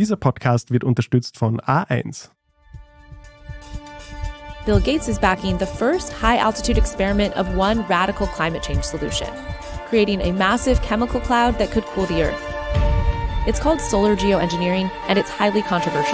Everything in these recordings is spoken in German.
Dieser Podcast wird unterstützt von A1. Bill Gates is backing the first high-altitude experiment of one radical climate change solution, creating a massive chemical cloud that could cool the Earth. It's called solar geoengineering, and it's highly controversial.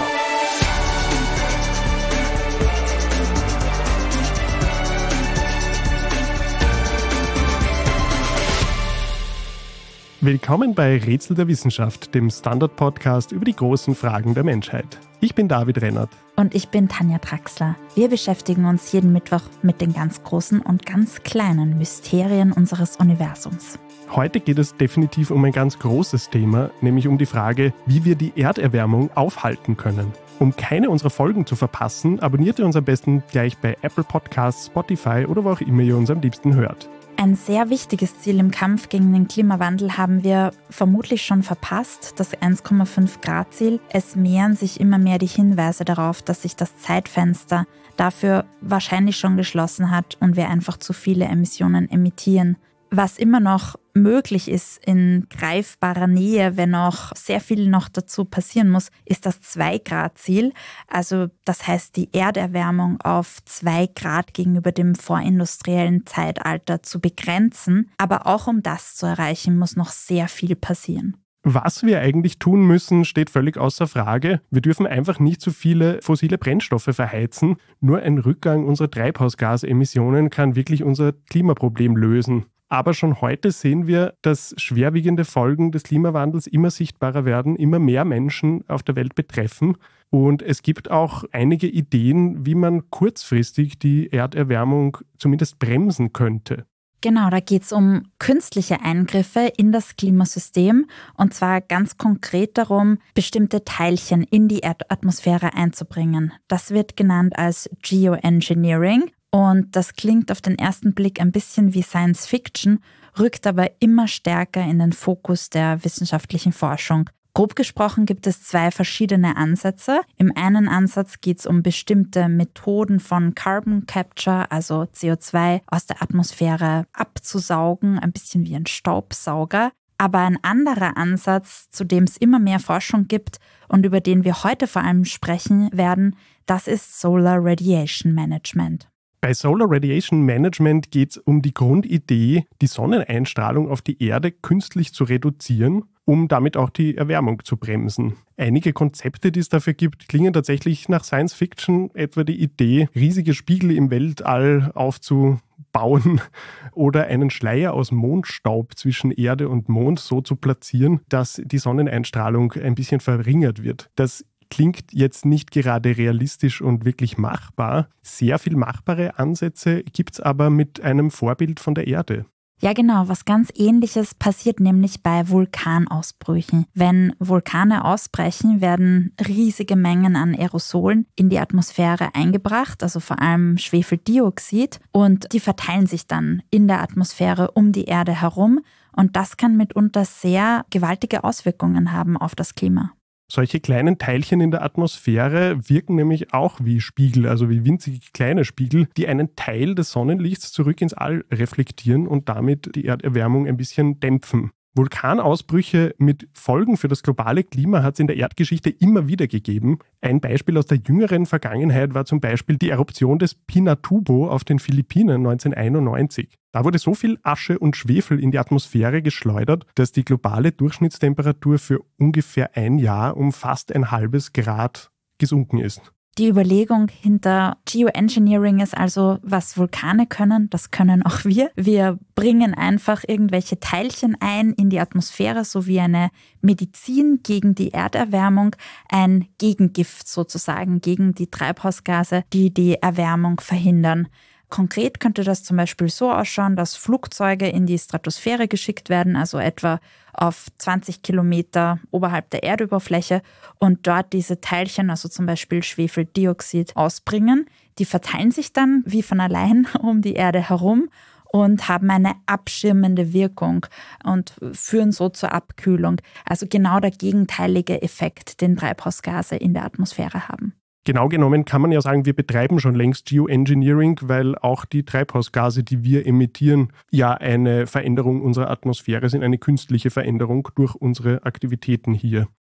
Willkommen bei Rätsel der Wissenschaft, dem Standard-Podcast über die großen Fragen der Menschheit. Ich bin David Rennert. Und ich bin Tanja Traxler. Wir beschäftigen uns jeden Mittwoch mit den ganz großen und ganz kleinen Mysterien unseres Universums. Heute geht es definitiv um ein ganz großes Thema, nämlich um die Frage, wie wir die Erderwärmung aufhalten können. Um keine unserer Folgen zu verpassen, abonniert ihr uns am besten gleich bei Apple Podcasts, Spotify oder wo auch immer ihr uns am liebsten hört. Ein sehr wichtiges Ziel im Kampf gegen den Klimawandel haben wir vermutlich schon verpasst, das 1,5 Grad Ziel. Es mehren sich immer mehr die Hinweise darauf, dass sich das Zeitfenster dafür wahrscheinlich schon geschlossen hat und wir einfach zu viele Emissionen emittieren. Was immer noch möglich ist in greifbarer Nähe, wenn auch sehr viel noch dazu passieren muss, ist das 2-Grad-Ziel. Also das heißt, die Erderwärmung auf 2 Grad gegenüber dem vorindustriellen Zeitalter zu begrenzen. Aber auch um das zu erreichen, muss noch sehr viel passieren. Was wir eigentlich tun müssen, steht völlig außer Frage. Wir dürfen einfach nicht zu viele fossile Brennstoffe verheizen. Nur ein Rückgang unserer Treibhausgasemissionen kann wirklich unser Klimaproblem lösen. Aber schon heute sehen wir, dass schwerwiegende Folgen des Klimawandels immer sichtbarer werden, immer mehr Menschen auf der Welt betreffen. Und es gibt auch einige Ideen, wie man kurzfristig die Erderwärmung zumindest bremsen könnte. Genau, da geht es um künstliche Eingriffe in das Klimasystem und zwar ganz konkret darum, bestimmte Teilchen in die Erdatmosphäre einzubringen. Das wird genannt als Geoengineering. Und das klingt auf den ersten Blick ein bisschen wie Science Fiction, rückt aber immer stärker in den Fokus der wissenschaftlichen Forschung. Grob gesprochen gibt es 2 verschiedene Ansätze. Im einen Ansatz geht es um bestimmte Methoden von Carbon Capture, also CO2 aus der Atmosphäre abzusaugen, ein bisschen wie ein Staubsauger. Aber ein anderer Ansatz, zu dem es immer mehr Forschung gibt und über den wir heute vor allem sprechen werden, das ist Solar Radiation Management. Bei Solar Radiation Management geht es um die Grundidee, die Sonneneinstrahlung auf die Erde künstlich zu reduzieren, um damit auch die Erwärmung zu bremsen. Einige Konzepte, die es dafür gibt, klingen tatsächlich nach Science Fiction, etwa die Idee, riesige Spiegel im Weltall aufzubauen oder einen Schleier aus Mondstaub zwischen Erde und Mond so zu platzieren, dass die Sonneneinstrahlung ein bisschen verringert wird. Das klingt jetzt nicht gerade realistisch und wirklich machbar. Sehr viel machbare Ansätze gibt es aber mit einem Vorbild von der Erde. Ja genau, was ganz Ähnliches passiert nämlich bei Vulkanausbrüchen. Wenn Vulkane ausbrechen, werden riesige Mengen an Aerosolen in die Atmosphäre eingebracht, also vor allem Schwefeldioxid, und die verteilen sich dann in der Atmosphäre um die Erde herum und das kann mitunter sehr gewaltige Auswirkungen haben auf das Klima. Solche kleinen Teilchen in der Atmosphäre wirken nämlich auch wie Spiegel, also wie winzige kleine Spiegel, die einen Teil des Sonnenlichts zurück ins All reflektieren und damit die Erderwärmung ein bisschen dämpfen. Vulkanausbrüche mit Folgen für das globale Klima hat es in der Erdgeschichte immer wieder gegeben. Ein Beispiel aus der jüngeren Vergangenheit war zum Beispiel die Eruption des Pinatubo auf den Philippinen 1991. Da wurde so viel Asche und Schwefel in die Atmosphäre geschleudert, dass die globale Durchschnittstemperatur für ungefähr ein Jahr um fast ein halbes Grad gesunken ist. Die Überlegung hinter Geoengineering ist also, was Vulkane können, das können auch wir. Wir bringen einfach irgendwelche Teilchen ein in die Atmosphäre, so wie eine Medizin gegen die Erderwärmung, ein Gegengift sozusagen gegen die Treibhausgase, die die Erwärmung verhindern. Konkret könnte das zum Beispiel so ausschauen, dass Flugzeuge in die Stratosphäre geschickt werden, also etwa auf 20 Kilometer oberhalb der Erdoberfläche und dort diese Teilchen, also zum Beispiel Schwefeldioxid, ausbringen. Die verteilen sich dann wie von allein um die Erde herum und haben eine abschirmende Wirkung und führen so zur Abkühlung. Also genau der gegenteilige Effekt, den Treibhausgase in der Atmosphäre haben. Genau genommen kann man ja sagen, wir betreiben schon längst Geoengineering, weil auch die Treibhausgase, die wir emittieren, ja eine Veränderung unserer Atmosphäre sind, eine künstliche Veränderung durch unsere Aktivitäten hier.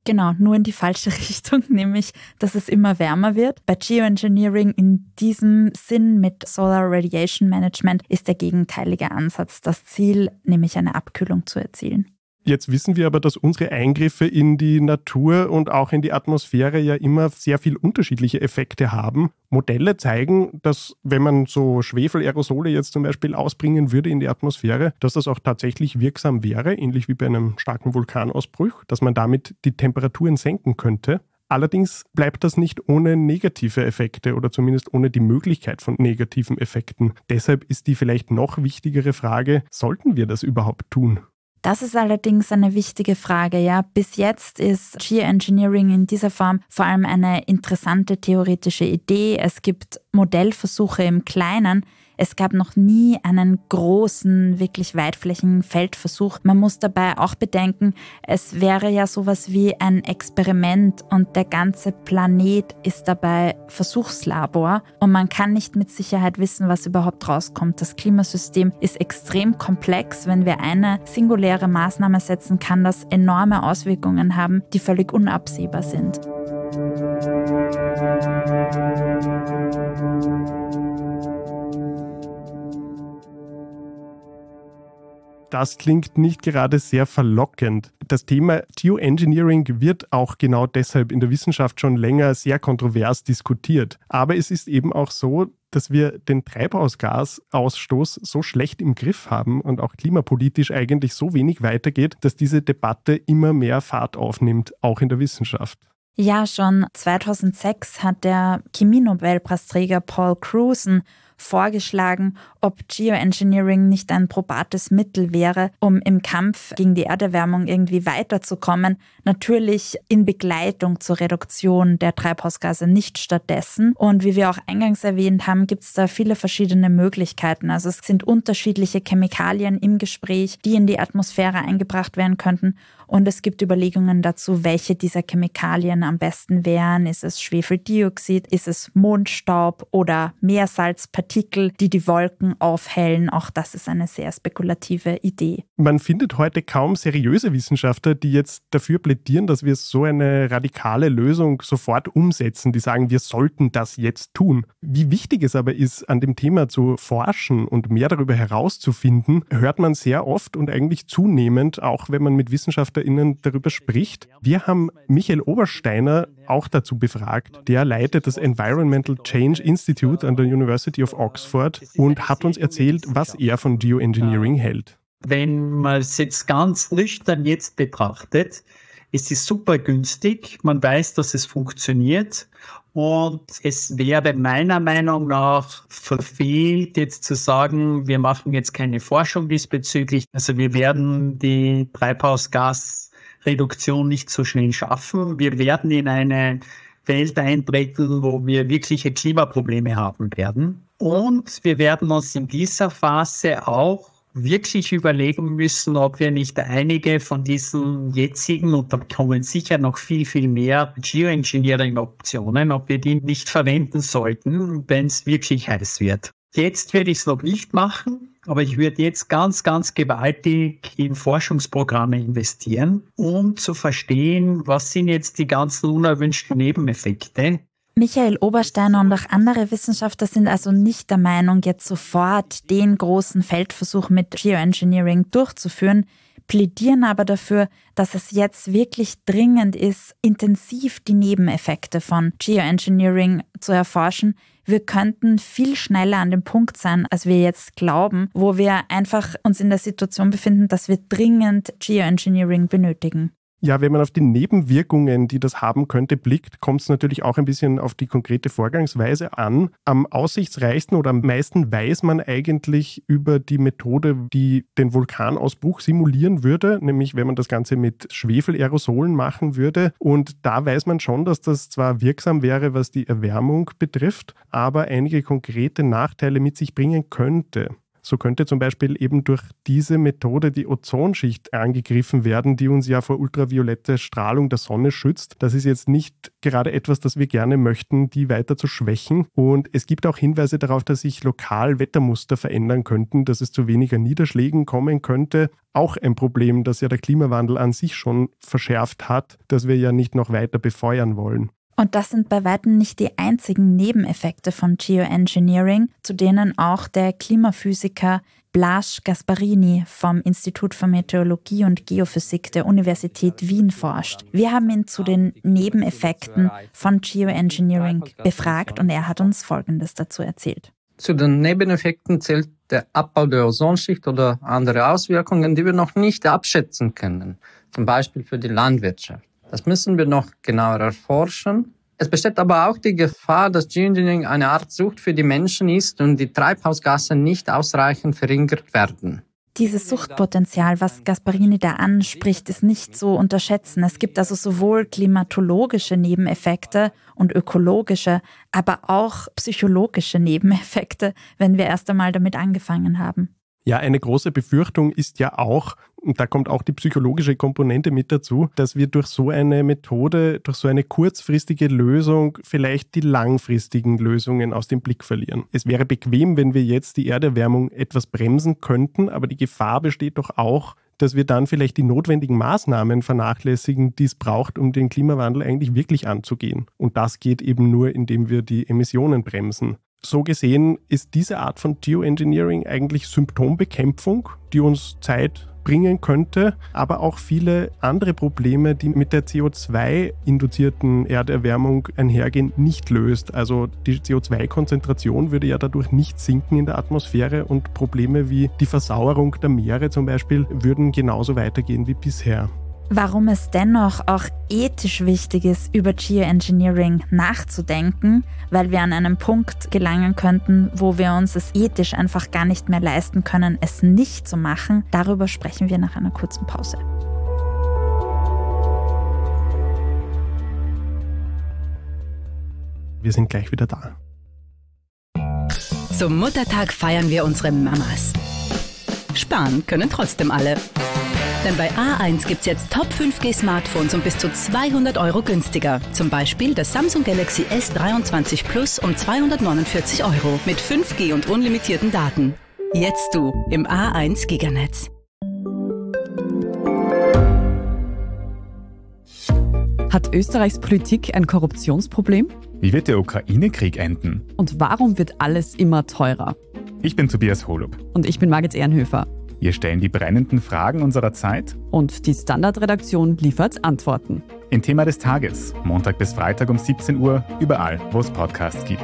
Genau, nur in die falsche Richtung, nämlich, dass es immer wärmer wird. Bei Geoengineering in diesem Sinn mit Solar Radiation Management ist der gegenteilige Ansatz das Ziel, nämlich eine Abkühlung zu erzielen. Jetzt wissen wir aber, dass unsere Eingriffe in die Natur und auch in die Atmosphäre ja immer sehr viel unterschiedliche Effekte haben. Modelle zeigen, dass wenn man so Schwefelaerosole jetzt zum Beispiel ausbringen würde in die Atmosphäre, dass das auch tatsächlich wirksam wäre, ähnlich wie bei einem starken Vulkanausbruch, dass man damit die Temperaturen senken könnte. Allerdings bleibt das nicht ohne negative Effekte oder zumindest ohne die Möglichkeit von negativen Effekten. Deshalb ist die vielleicht noch wichtigere Frage, sollten wir das überhaupt tun? Das ist allerdings eine wichtige Frage. Ja. Bis jetzt ist Geoengineering in dieser Form vor allem eine interessante theoretische Idee. Es gibt Modellversuche im Kleinen. Es gab noch nie einen großen, wirklich weitflächigen Feldversuch. Man muss dabei auch bedenken, es wäre ja sowas wie ein Experiment und der ganze Planet ist dabei Versuchslabor und man kann nicht mit Sicherheit wissen, was überhaupt rauskommt. Das Klimasystem ist extrem komplex. Wenn wir eine singuläre Maßnahme setzen, kann das enorme Auswirkungen haben, die völlig unabsehbar sind. Das klingt nicht gerade sehr verlockend. Das Thema Geoengineering wird auch genau deshalb in der Wissenschaft schon länger sehr kontrovers diskutiert. Aber es ist eben auch so, dass wir den Treibhausgasausstoß so schlecht im Griff haben und auch klimapolitisch eigentlich so wenig weitergeht, dass diese Debatte immer mehr Fahrt aufnimmt, auch in der Wissenschaft. Ja, schon 2006 hat der Chemie-Nobelpreisträger Paul Cruson vorgeschlagen, ob Geoengineering nicht ein probates Mittel wäre, um im Kampf gegen die Erderwärmung irgendwie weiterzukommen. Natürlich in Begleitung zur Reduktion der Treibhausgase, nicht stattdessen. Und wie wir auch eingangs erwähnt haben, gibt es da viele verschiedene Möglichkeiten. Also es sind unterschiedliche Chemikalien im Gespräch, die in die Atmosphäre eingebracht werden könnten. Und es gibt Überlegungen dazu, welche dieser Chemikalien am besten wären. Ist es Schwefeldioxid, ist es Mondstaub oder Meersalzpartikel, die die Wolken aufhellen? Auch das ist eine sehr spekulative Idee. Man findet heute kaum seriöse Wissenschaftler, die jetzt dafür plädieren, dass wir so eine radikale Lösung sofort umsetzen, die sagen, wir sollten das jetzt tun. Wie wichtig es aber ist, an dem Thema zu forschen und mehr darüber herauszufinden, hört man sehr oft und eigentlich zunehmend, auch wenn man mit WissenschaftlerInnen darüber spricht. Wir haben Michael Obersteiner auch dazu befragt. Der leitet das Environmental Change Institute an der University of Oxford und hat uns erzählt, was er von Geoengineering hält. Wenn man es jetzt ganz nüchtern jetzt betrachtet, ist es super günstig. Man weiß, dass es funktioniert. Und es wäre meiner Meinung nach verfehlt, jetzt zu sagen, wir machen jetzt keine Forschung diesbezüglich. Also wir werden die Treibhausgasreduktion nicht so schnell schaffen. Wir werden in eine Welt eintreten, wo wir wirkliche Klimaprobleme haben werden. Und wir werden uns in dieser Phase auch wirklich überlegen müssen, ob wir nicht einige von diesen jetzigen, und da kommen sicher noch viel, viel mehr Geoengineering-Optionen, ob wir die nicht verwenden sollten, wenn es wirklich heiß wird. Jetzt werde ich es noch nicht machen, aber ich würde jetzt ganz, ganz gewaltig in Forschungsprogramme investieren, um zu verstehen, was sind jetzt die ganzen unerwünschten Nebeneffekte. Michael Obersteiner und auch andere Wissenschaftler sind also nicht der Meinung, jetzt sofort den großen Feldversuch mit Geoengineering durchzuführen, plädieren aber dafür, dass es jetzt wirklich dringend ist, intensiv die Nebeneffekte von Geoengineering zu erforschen. Wir könnten viel schneller an dem Punkt sein, als wir jetzt glauben, wo wir einfach uns in der Situation befinden, dass wir dringend Geoengineering benötigen. Ja, wenn man auf die Nebenwirkungen, die das haben könnte, blickt, kommt es natürlich auch ein bisschen auf die konkrete Vorgangsweise an. Am aussichtsreichsten oder am meisten weiß man eigentlich über die Methode, die den Vulkanausbruch simulieren würde, nämlich wenn man das Ganze mit Schwefelaerosolen machen würde. Und da weiß man schon, dass das zwar wirksam wäre, was die Erwärmung betrifft, aber einige konkrete Nachteile mit sich bringen könnte. So könnte zum Beispiel eben durch diese Methode die Ozonschicht angegriffen werden, die uns ja vor ultravioletter Strahlung der Sonne schützt. Das ist jetzt nicht gerade etwas, das wir gerne möchten, die weiter zu schwächen. Und es gibt auch Hinweise darauf, dass sich lokal Wettermuster verändern könnten, dass es zu weniger Niederschlägen kommen könnte. Auch ein Problem, das ja der Klimawandel an sich schon verschärft hat, das wir ja nicht noch weiter befeuern wollen. Und das sind bei weitem nicht die einzigen Nebeneffekte von Geoengineering, zu denen auch der Klimaphysiker Blaž Gasparini vom Institut für Meteorologie und Geophysik der Universität Wien forscht. Wir haben ihn zu den Nebeneffekten von Geoengineering befragt und er hat uns Folgendes dazu erzählt. Zu den Nebeneffekten zählt der Abbau der Ozonschicht oder andere Auswirkungen, die wir noch nicht abschätzen können, zum Beispiel für die Landwirtschaft. Das müssen wir noch genauer erforschen. Es besteht aber auch die Gefahr, dass Geoengineering eine Art Sucht für die Menschen ist und die Treibhausgase nicht ausreichend verringert werden. Dieses Suchtpotenzial, was Gasparini da anspricht, ist nicht zu unterschätzen. Es gibt also sowohl klimatologische Nebeneffekte und ökologische, aber auch psychologische Nebeneffekte, wenn wir erst einmal damit angefangen haben. Ja, eine große Befürchtung ist ja auch, und da kommt auch die psychologische Komponente mit dazu, dass wir durch so eine Methode, durch so eine kurzfristige Lösung vielleicht die langfristigen Lösungen aus dem Blick verlieren. Es wäre bequem, wenn wir jetzt die Erderwärmung etwas bremsen könnten, aber die Gefahr besteht doch auch, dass wir dann vielleicht die notwendigen Maßnahmen vernachlässigen, die es braucht, um den Klimawandel eigentlich wirklich anzugehen. Und das geht eben nur, indem wir die Emissionen bremsen. So gesehen ist diese Art von Geoengineering eigentlich Symptombekämpfung, die uns Zeit bringen könnte, aber auch viele andere Probleme, die mit der CO2-induzierten Erderwärmung einhergehen, nicht löst. Also die CO2-Konzentration würde ja dadurch nicht sinken in der Atmosphäre und Probleme wie die Versauerung der Meere zum Beispiel würden genauso weitergehen wie bisher. Warum es dennoch auch ethisch wichtig ist, über Geoengineering nachzudenken, weil wir an einen Punkt gelangen könnten, wo wir uns es ethisch einfach gar nicht mehr leisten können, es nicht zu machen, darüber sprechen wir nach einer kurzen Pause. Wir sind gleich wieder da. Zum Muttertag feiern wir unsere Mamas. Sparen können trotzdem alle. Denn bei A1 gibt's jetzt Top 5G Smartphones um bis zu 200 € günstiger. Zum Beispiel das Samsung Galaxy S23 Plus um 249 € mit 5G und unlimitierten Daten. Jetzt du im A1 Giganetz. Hat Österreichs Politik ein Korruptionsproblem? Wie wird der Ukraine-Krieg enden? Und warum wird alles immer teurer? Ich bin Tobias Holub. Und ich bin Margit Ehrenhöfer. Wir stellen die brennenden Fragen unserer Zeit. Und die Standardredaktion liefert Antworten. Im Thema des Tages, Montag bis Freitag um 17 Uhr, überall, wo es Podcasts gibt.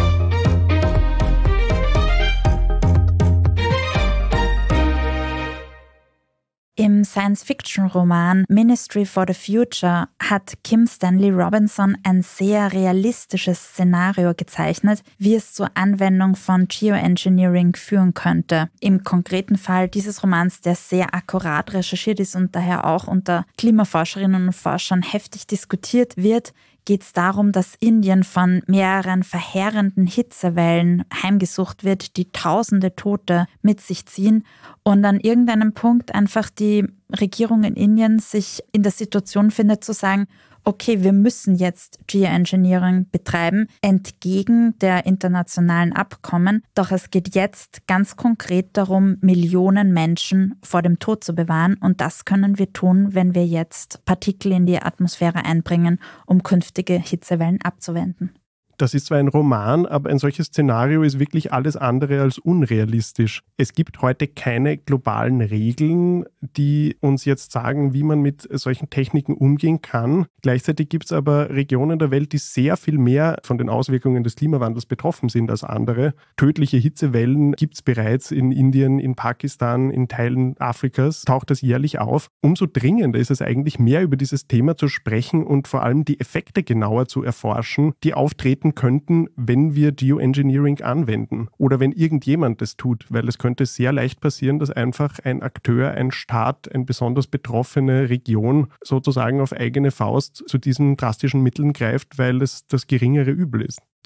Im Science-Fiction-Roman Ministry for the Future hat Kim Stanley Robinson ein sehr realistisches Szenario gezeichnet, wie es zur Anwendung von Geoengineering führen könnte. Im konkreten Fall dieses Romans, der sehr akkurat recherchiert ist und daher auch unter Klimaforscherinnen und Forschern heftig diskutiert wird, geht es darum, dass Indien von mehreren verheerenden Hitzewellen heimgesucht wird, die tausende Tote mit sich ziehen und an irgendeinem Punkt einfach die Regierung in Indien sich in der Situation findet zu sagen, okay, wir müssen jetzt Geoengineering betreiben, entgegen der internationalen Abkommen. Doch es geht jetzt ganz konkret darum, Millionen Menschen vor dem Tod zu bewahren. Und das können wir tun, wenn wir jetzt Partikel in die Atmosphäre einbringen, um künftige Hitzewellen abzuwenden. Das ist zwar ein Roman, aber ein solches Szenario ist wirklich alles andere als unrealistisch. Es gibt heute keine globalen Regeln, die uns jetzt sagen, wie man mit solchen Techniken umgehen kann. Gleichzeitig gibt es aber Regionen der Welt, die sehr viel mehr von den Auswirkungen des Klimawandels betroffen sind als andere. Tödliche Hitzewellen gibt es bereits in Indien, in Pakistan, in Teilen Afrikas, taucht das jährlich auf. Umso dringender ist es eigentlich, mehr über dieses Thema zu sprechen und vor allem die Effekte genauer zu erforschen, die auftreten könnten, wenn wir Geoengineering anwenden oder wenn irgendjemand das tut, weil es könnte sehr leicht passieren, dass einfach ein Akteur, ein Staat, eine besonders betroffene Region sozusagen auf eigene Faust zu diesen drastischen Mitteln greift, weil es das geringere Übel ist.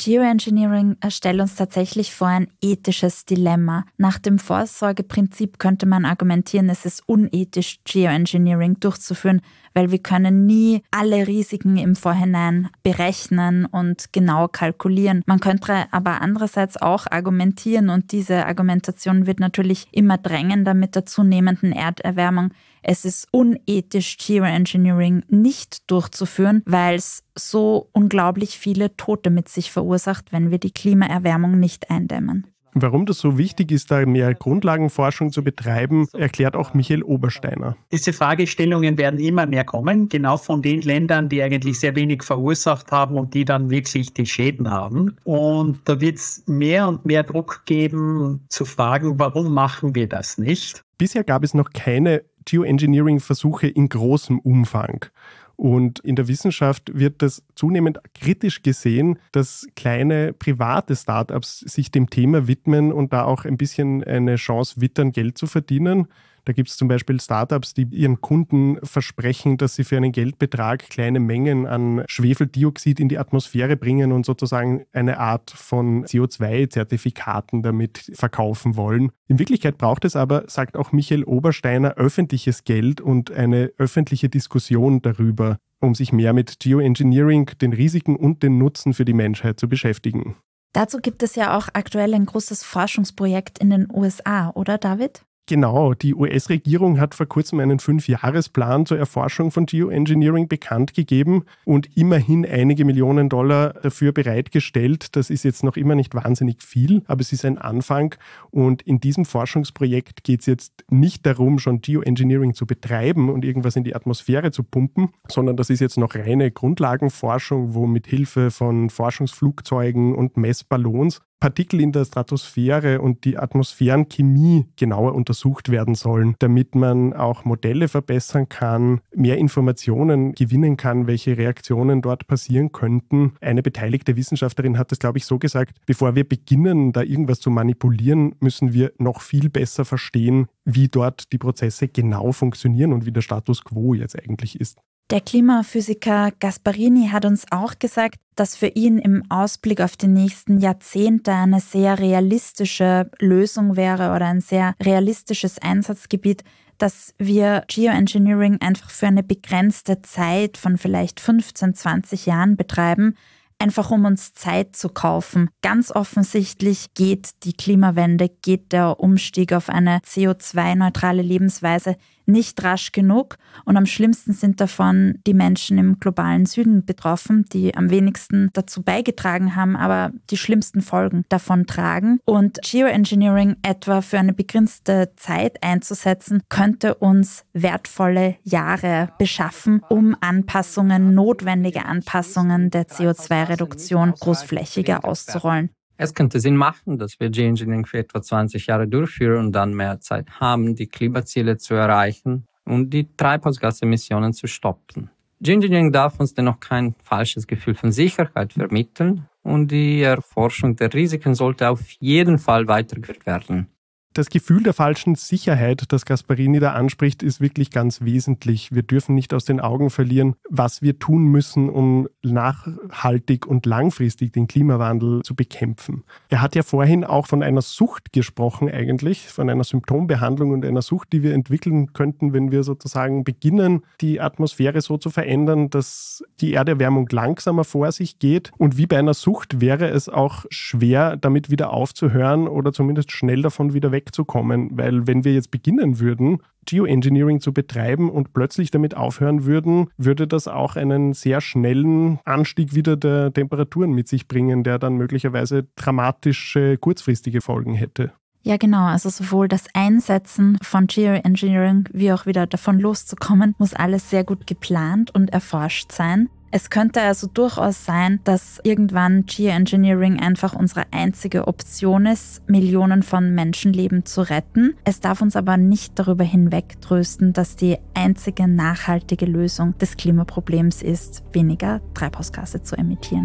Geoengineering stellt uns tatsächlich vor ein ethisches Dilemma. Nach dem Vorsorgeprinzip könnte man argumentieren, es ist unethisch, Geoengineering durchzuführen, weil wir können nie alle Risiken im Vorhinein berechnen und genau kalkulieren. Man könnte aber andererseits auch argumentieren, und diese Argumentation wird natürlich immer drängender mit der zunehmenden Erderwärmung. Es ist unethisch, Geoengineering nicht durchzuführen, weil es so unglaublich viele Tote mit sich verursacht, wenn wir die Klimaerwärmung nicht eindämmen. Warum das so wichtig ist, da mehr Grundlagenforschung zu betreiben, erklärt auch Michael Obersteiner. Diese Fragestellungen werden immer mehr kommen, genau von den Ländern, die eigentlich sehr wenig verursacht haben und die dann wirklich die Schäden haben. Und da wird es mehr und mehr Druck geben, zu fragen, warum machen wir das nicht? Bisher gab es noch keine Geoengineering-Versuche in großem Umfang. Und in der Wissenschaft wird das zunehmend kritisch gesehen, dass kleine private Startups sich dem Thema widmen und da auch ein bisschen eine Chance wittern, Geld zu verdienen. Da gibt es zum Beispiel Startups, die ihren Kunden versprechen, dass sie für einen Geldbetrag kleine Mengen an Schwefeldioxid in die Atmosphäre bringen und sozusagen eine Art von CO2-Zertifikaten damit verkaufen wollen. In Wirklichkeit braucht es aber, sagt auch Michael Obersteiner, öffentliches Geld und eine öffentliche Diskussion darüber, um sich mehr mit Geoengineering, den Risiken und den Nutzen für die Menschheit zu beschäftigen. Dazu gibt es ja auch aktuell ein großes Forschungsprojekt in den USA, oder David? Genau, die US-Regierung hat vor kurzem einen 5-Jahresplan zur Erforschung von Geoengineering bekannt gegeben und immerhin einige Millionen Dollar dafür bereitgestellt. Das ist jetzt noch immer nicht wahnsinnig viel, aber es ist ein Anfang. Und in diesem Forschungsprojekt geht es jetzt nicht darum, schon Geoengineering zu betreiben und irgendwas in die Atmosphäre zu pumpen, sondern das ist jetzt noch reine Grundlagenforschung, wo mit Hilfe von Forschungsflugzeugen und Messballons Partikel in der Stratosphäre und die Atmosphärenchemie genauer untersucht werden sollen, damit man auch Modelle verbessern kann, mehr Informationen gewinnen kann, welche Reaktionen dort passieren könnten. Eine beteiligte Wissenschaftlerin hat das, glaube ich, so gesagt: Bevor wir beginnen, da irgendwas zu manipulieren, müssen wir noch viel besser verstehen, wie dort die Prozesse genau funktionieren und wie der Status quo jetzt eigentlich ist. Der Klimaphysiker Gasparini hat uns auch gesagt, dass für ihn im Ausblick auf die nächsten Jahrzehnte eine sehr realistische Lösung wäre oder ein sehr realistisches Einsatzgebiet, dass wir Geoengineering einfach für eine begrenzte Zeit von vielleicht 15, 20 Jahren betreiben, einfach um uns Zeit zu kaufen. Ganz offensichtlich geht die Klimawende, geht der Umstieg auf eine CO2-neutrale Lebensweise nicht rasch genug, und am schlimmsten sind davon die Menschen im globalen Süden betroffen, die am wenigsten dazu beigetragen haben, aber die schlimmsten Folgen davon tragen. Und Geoengineering etwa für eine begrenzte Zeit einzusetzen, könnte uns wertvolle Jahre beschaffen, um Anpassungen, notwendige Anpassungen der CO2-Reduktion großflächiger auszurollen. Es könnte Sinn machen, dass wir Geoengineering für etwa 20 Jahre durchführen und dann mehr Zeit haben, die Klimaziele zu erreichen und die Treibhausgasemissionen zu stoppen. Geoengineering darf uns dennoch kein falsches Gefühl von Sicherheit vermitteln und die Erforschung der Risiken sollte auf jeden Fall weitergeführt werden. Das Gefühl der falschen Sicherheit, das Gasparini da anspricht, ist wirklich ganz wesentlich. Wir dürfen nicht aus den Augen verlieren, was wir tun müssen, um nachhaltig und langfristig den Klimawandel zu bekämpfen. Er hat ja vorhin auch von einer Sucht gesprochen eigentlich, von einer Symptombehandlung und einer Sucht, die wir entwickeln könnten, wenn wir sozusagen beginnen, die Atmosphäre so zu verändern, dass die Erderwärmung langsamer vor sich geht. Und wie bei einer Sucht wäre es auch schwer, damit wieder aufzuhören oder zumindest schnell davon wieder wegzukommen, weil wenn wir jetzt beginnen würden, Geoengineering zu betreiben und plötzlich damit aufhören würden, würde das auch einen sehr schnellen Anstieg wieder der Temperaturen mit sich bringen, der dann möglicherweise dramatische kurzfristige Folgen hätte. Ja, genau. Also sowohl das Einsetzen von Geoengineering wie auch wieder davon loszukommen, muss alles sehr gut geplant und erforscht sein. Es könnte also durchaus sein, dass irgendwann Geoengineering einfach unsere einzige Option ist, Millionen von Menschenleben zu retten. Es darf uns aber nicht darüber hinwegtrösten, dass die einzige nachhaltige Lösung des Klimaproblems ist, weniger Treibhausgase zu emittieren.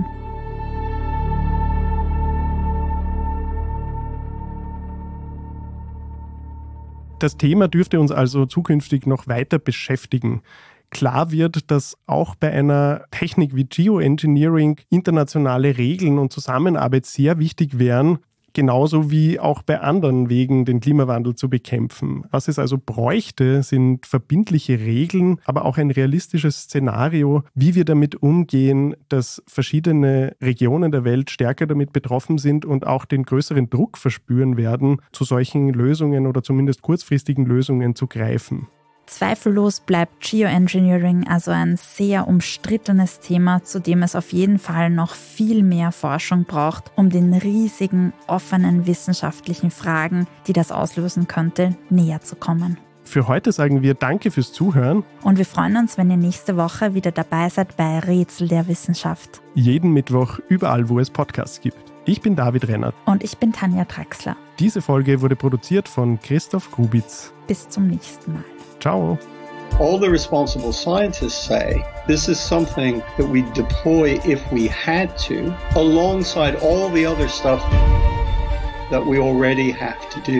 Das Thema dürfte uns also zukünftig noch weiter beschäftigen. klar wird, dass auch bei einer Technik wie Geoengineering internationale Regeln und Zusammenarbeit sehr wichtig wären, genauso wie auch bei anderen Wegen, den Klimawandel zu bekämpfen. Was es also bräuchte, sind verbindliche Regeln, aber auch ein realistisches Szenario, wie wir damit umgehen, dass verschiedene Regionen der Welt stärker damit betroffen sind und auch den größeren Druck verspüren werden, zu solchen Lösungen oder zumindest kurzfristigen Lösungen zu greifen. Zweifellos bleibt Geoengineering also ein sehr umstrittenes Thema, zu dem es auf jeden Fall noch viel mehr Forschung braucht, um den riesigen, offenen wissenschaftlichen Fragen, die das auslösen könnte, näher zu kommen. Für heute sagen wir Danke fürs Zuhören. Und wir freuen uns, wenn ihr nächste Woche wieder dabei seid bei Rätsel der Wissenschaft. Jeden Mittwoch überall, wo es Podcasts gibt. Ich bin David Rennert. Und ich bin Tanja Traxler. Diese Folge wurde produziert von Christoph Grubitz. Bis zum nächsten Mal. Ciao. All the responsible scientists say this is something that we deploy if we had to, alongside all the other stuff that we already have to do.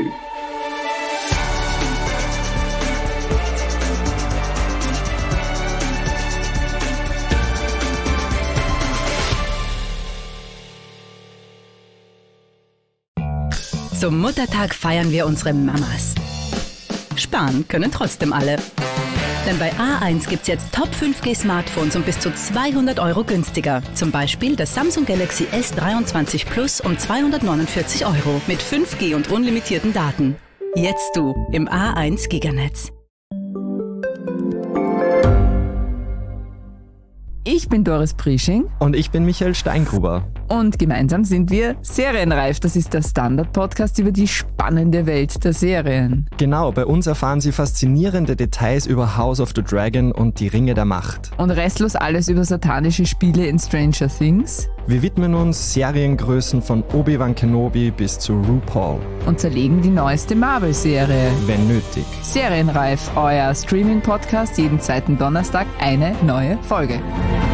Zum Muttertag feiern wir unsere Mamas. Sparen können trotzdem alle. Denn bei A1 gibt's jetzt Top 5G Smartphones um bis zu 200 Euro günstiger. Zum Beispiel das Samsung Galaxy S23 Plus um 249 Euro mit 5G und unlimitierten Daten. Jetzt du im A1 Giganetz. Ich bin Doris Prisching. Und ich bin Michael Steingruber. Und gemeinsam sind wir Serienreif. Das ist der Standard-Podcast über die spannende Welt der Serien. Genau, bei uns erfahren Sie faszinierende Details über House of the Dragon und die Ringe der Macht. Und restlos alles über satanische Spiele in Stranger Things. Wir widmen uns Seriengrößen von Obi-Wan Kenobi bis zu RuPaul. Und zerlegen die neueste Marvel-Serie. Wenn nötig. Serienreif, euer Streaming-Podcast, jeden zweiten Donnerstag eine neue Folge.